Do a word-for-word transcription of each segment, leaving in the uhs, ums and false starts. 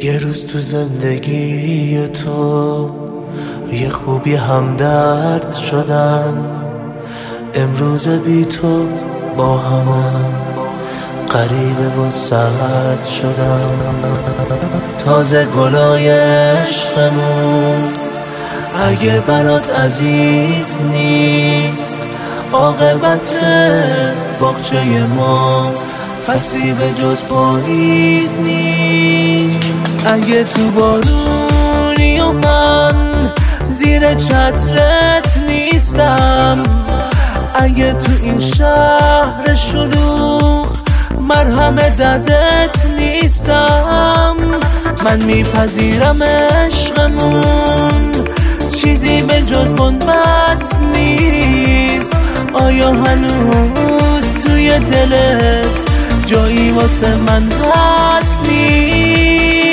یه روز تو زندگی تو یه خوبی همدرد شدن، امروز بی تو با همم غریبه و سرد شدن. تازه گلای عشقمون اگه برات عزیز نیست، عاقبت باغچه ما فصلی به جز پاییز نیست. اگه تو بارونی و من زیر چترت نیستم، اگه تو این شهر شلوغ مرهم دردت نیستم، من میپذیرم عشقمون چیزی به جز بنبست نیست. آیا هنوز توی دلت جایی واسه من هست نیست؟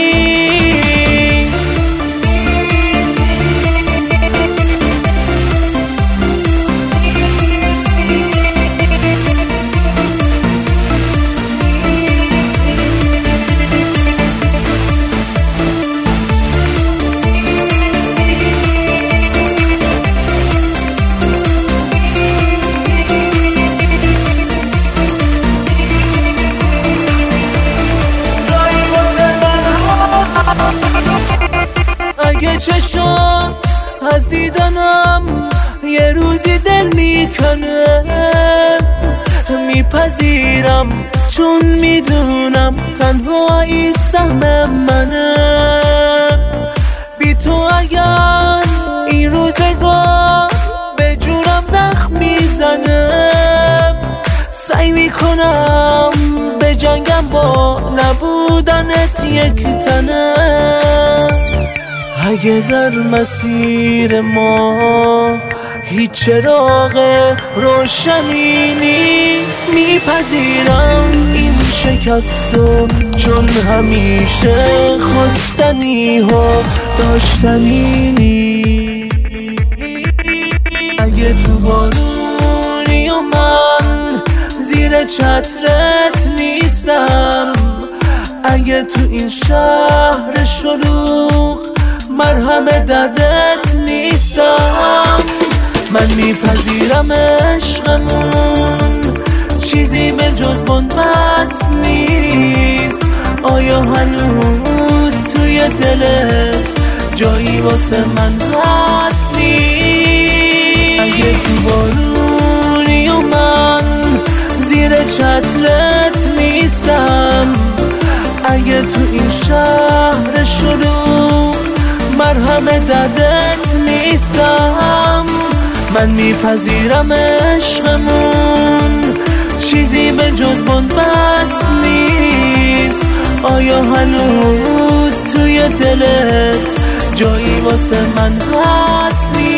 اگه چشات از دیدنم یه روزی دل میکنه، میپذیرم چون میدونم تنهایی سهم منه. بی تو اگر این روزگار به جونم زخم میزنه، سعی میکنم به جنگم با نبودنت یک تنه. اگه در مسیر ما هیچ چراغ روشنی نیست، میپذیرم این شکستو چون همیشه خواستنی ها داشتنی نیست. اگه تو بارونی و من زیر چترت نیستم، اگه تو این شهر شلوغ مرهم دردت نیستم، من میپذیرم عشقمون چیزی به جز بنبست نیست. آیا هنوز توی دلت جایی واسه من هست نیست؟ اگه تو بارونی و من زیر چترت نیستم، اگه تو این شهر شلوغ مرهم دردت نیستم، من میپذیرم عشقمون چیزی به جز بنبست نیست. آیا هنوز توی دلت جایی واسه من هست نیست؟